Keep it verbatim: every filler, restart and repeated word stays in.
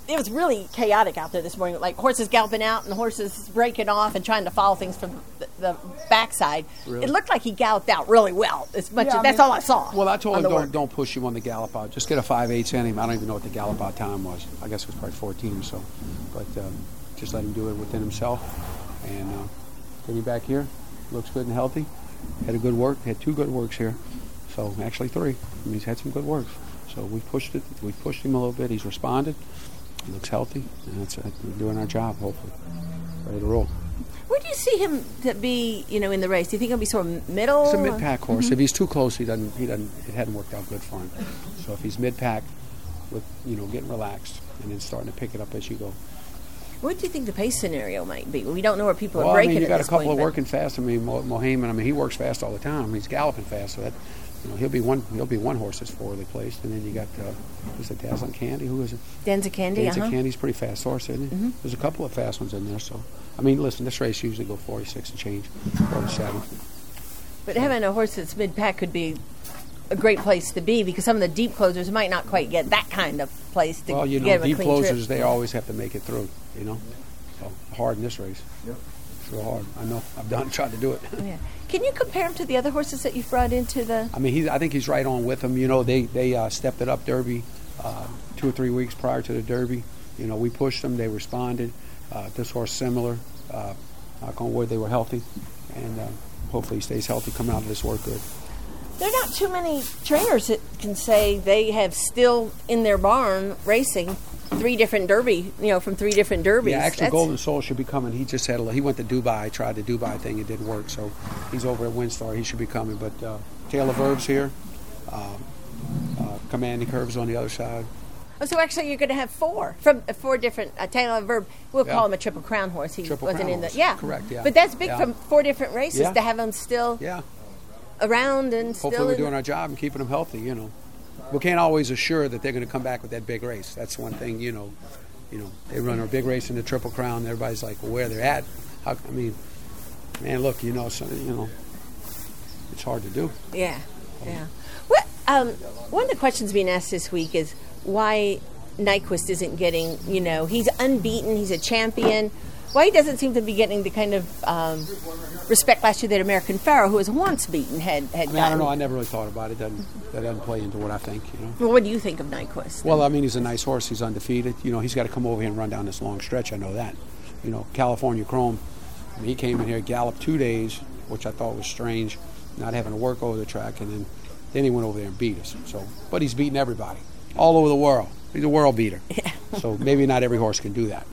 it was really chaotic out there this morning. Like horses galloping out and horses breaking off and trying to follow things from the, the backside. Really? It looked like he galloped out really well. As much Yeah, as I that's mean, all I saw. Well, I told on him the don't, work. don't push him on the gallop out. Just get a five eighths in him. I don't even know what the gallop out time was. I guess it was probably fourteen or so. But um, just let him do it within himself. And uh, getting back here, looks good and healthy. Had a good work. Had two good works here. So actually three. I mean, he's had some good works. So we pushed it. We pushed him a little bit. He's responded. He looks healthy, and that's uh, we're doing our job. Hopefully, ready to roll. Where do you see him to be? You know, in the race, do you think he'll be sort of middle? He's a mid-pack horse. Mm-hmm. If he's too close, he doesn't. He doesn't. It hadn't worked out good for him. So if he's mid-pack, with you know getting relaxed and then starting to pick it up as you go. What do you think the pace scenario might be? We don't know where people Well, are breaking. I mean, you at got a this couple point, of but- working fast. I mean, Mo- Mohamed. I mean, he works fast all the time. He's galloping fast, so that you know he'll be one. He'll be one horse that's forwardly placed, and then you got uh, who's it? Dazzling Candy. Who is it? Danza Candy. Danza uh-huh. Candy's a pretty fast horse, isn't he? Mhm. There's a couple of fast ones in there. So, I mean, listen, this race usually go forty-six and change, forty-seven. But having a horse that's mid-pack could be a great place to be because some of the deep closers might not quite get that kind of place to Well, you get know, him a deep clean closers, trip. they always have to make it through, you know. So, hard in this race. Yep. Sure hard. I know. I've done tried to do it. Yeah. Can you compare him to the other horses that you've brought into the... I mean, he's, I think he's right on with them. You know, they, they uh, stepped it up Derby uh, two or three weeks prior to the Derby. You know, we pushed them. They responded. Uh, this horse similar. Uh, knock on wood, they were healthy. And uh, hopefully he stays healthy, come out of this work good. There are not too many trainers that can say they have still in their barn racing three different Derby, you know, from three different Derbies. Yeah, actually, That's- Golden Soul should be coming. He just had a, he went to Dubai, tried the Dubai thing, it didn't work. So he's over at Windstar. He should be coming. But uh, Taylor Verb's here. Um, uh, Commanding Curves on the other side. Oh, so actually you're going to have four from uh, four different uh, Taylor Verb. We'll Yeah. call him a Triple Crown horse. He Triple wasn't Crown in the horse. yeah, Correct, yeah. But that's big Yeah. from four different races Yeah. to have them still Yeah. around and still. Hopefully we're in doing our job and keeping them healthy, you know. We can't always assure that they're going to come back with that big race. That's one thing, you know. You know, they run a big race in the Triple Crown. And everybody's like, well, where they're at. How, I mean, man, look, you know, so, you know, it's hard to do. Yeah, yeah. What? Um, one of the questions being asked this week is why Nyquist isn't getting. You know, he's unbeaten. He's a champion. Why he doesn't seem to be getting the kind of um, respect last year that American Pharaoh, who was once beaten, had had I mean, I don't gotten. know. I never really thought about it. Doesn't, that doesn't play into what I think, you know. Well, what do you think of Nyquist? Well, I mean, he's a nice horse. He's undefeated. You know, he's got to come over here and run down this long stretch. I know that. You know, California Chrome, I mean, he came in here, galloped two days, which I thought was strange, not having to work over the track, and then, then he went over there and beat us. So, but he's beaten everybody, all over the world. He's a world beater. Yeah. So maybe not every horse can do that.